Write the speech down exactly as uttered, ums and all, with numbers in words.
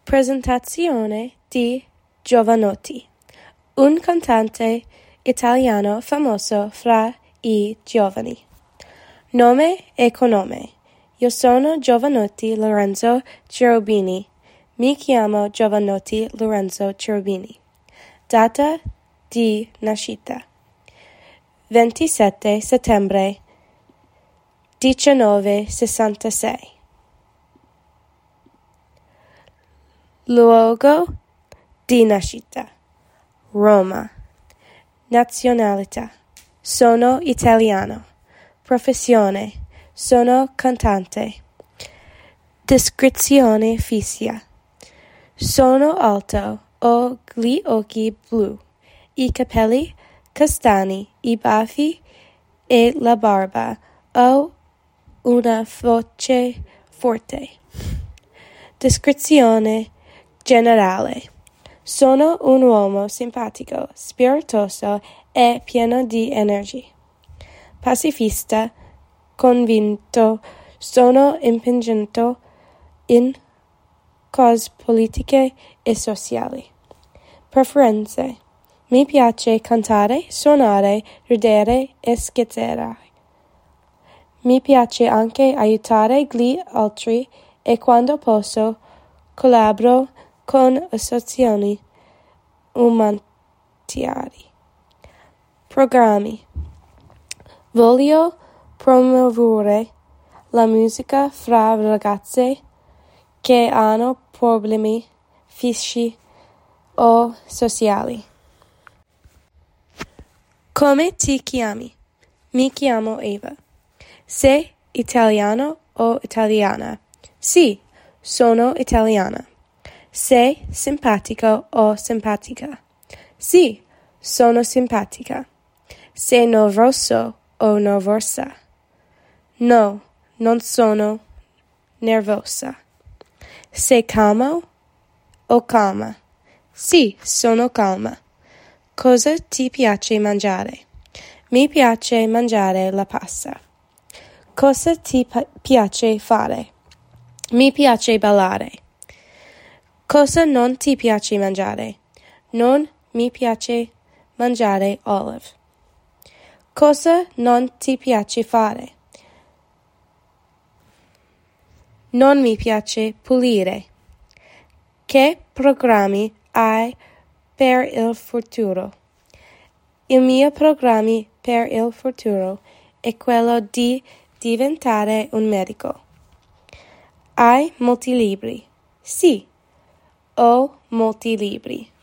Presentazione di Jovanotti, un cantante italiano famoso fra i giovani. Nome e cognome. Io sono Jovanotti Lorenzo Cherubini. Mi chiamo Jovanotti Lorenzo Cherubini. Data di nascita: ventisette settembre millenovecentosessantasei. Luogo di nascita: Roma. Nazionalità: sono italiano. Professione: sono cantante. Descrizione fisica: sono alto, ho gli occhi blu, i capelli castani, i baffi e la barba, ho una voce forte. Descrizione generale: sono un uomo simpatico, spiritoso e pieno di energia. Pacifista, convinto, sono impegnato in cause politiche e sociali. Preferenze: mi piace cantare, suonare, ridere e scherzare. Mi piace anche aiutare gli altri e quando posso collaboro con associazioni umanitarie. Programmi: voglio promuovere la musica fra ragazze che hanno problemi fisici o sociali. Come ti chiami? Mi chiamo Eva. Sei italiano o italiana? Sì, sono italiana. Sei simpatico o simpatica? Sì, sono simpatica. Sei nervoso o nervosa? No, non sono nervosa. Sei calmo o calma? Sì, sono calma. Cosa ti piace mangiare? Mi piace mangiare la pasta. Cosa ti pa- piace fare? Mi piace ballare. Cosa non ti piace mangiare? Non mi piace mangiare olive. Cosa non ti piace fare? Non mi piace pulire. Che programmi hai per il futuro? Il mio programma per il futuro è quello di diventare un medico. Hai molti libri? Sì, ho molti libri.